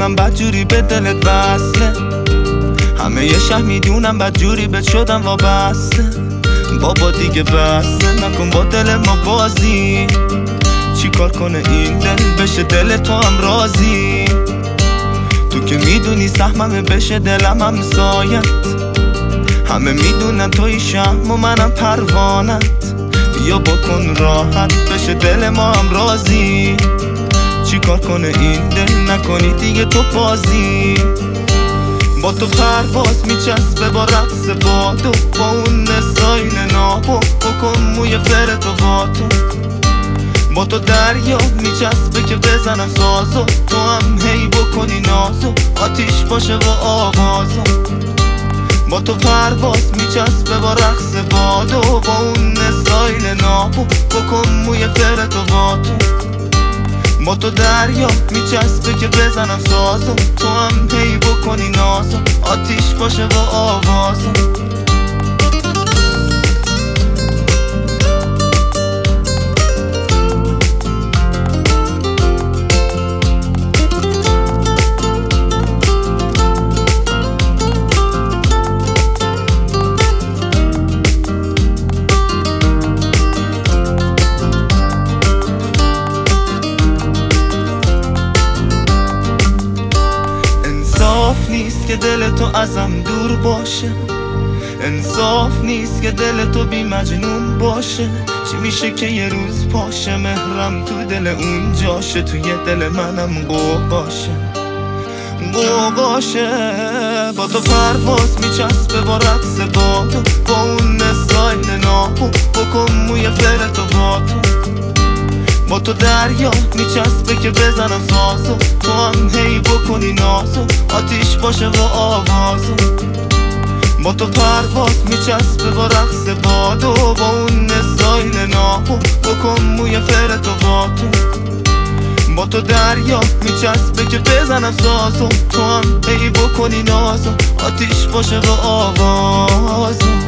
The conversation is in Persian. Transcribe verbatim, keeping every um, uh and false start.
میدونم بدجوری به دلت وصله، همه یه شهر میدونم بدجوری بهت شدم وابسته. بابا دیگه بسته نکن با دل ما بازی، چی کار کنه این دل بشه دل تو هم راضی. تو که میدونی سهممه بشه دلم هم سایت، همه میدونن توی شم و منم پروانت. بیا بکن راحت بشه دل ما هم راضی، چی کار کنه این دل نکنی دیگه تو بازی. با تو پرواز میچسبه با رقص بادو، با اون استایل نابو بکن موی فرتو با تو. با تو دریا میچسبه که بزنم سازو، تو هم هی بکنی نازو آتیش باشه و آوازو. با تو پرواز میچسبه با رقص بادو، با اون استایل نابو بکن موی فرتو با تو. با تو دریا میچسبه که بزنم سازو، تو هم هی بکنی نازو آتیش باشه و آوازو. نیست که دل تو ازم دور باشه، انصاف نیست که دل تو بی مجنون باشه. چی میشه که یه روز پاشه مهرم تو دل اون جاشه، توی دل منم قوقاشه قوقاشه. با تو پرواز میچسبه با رقص بادو، با اون استایل نابو بکن موی فرتو با تو. با تو دریا میچسبه که بزنم سازو، تو هم هی بکنی نازو آتیش باشه و آوازو. با تو پرواز میچسبه با رقص بادو، با اون استایل نابو بکن موی فرتو با تو. با تو دریا میچسبه که بزنم سازو، تو هم هی بکنی نازو آتیش باشه و آوازو.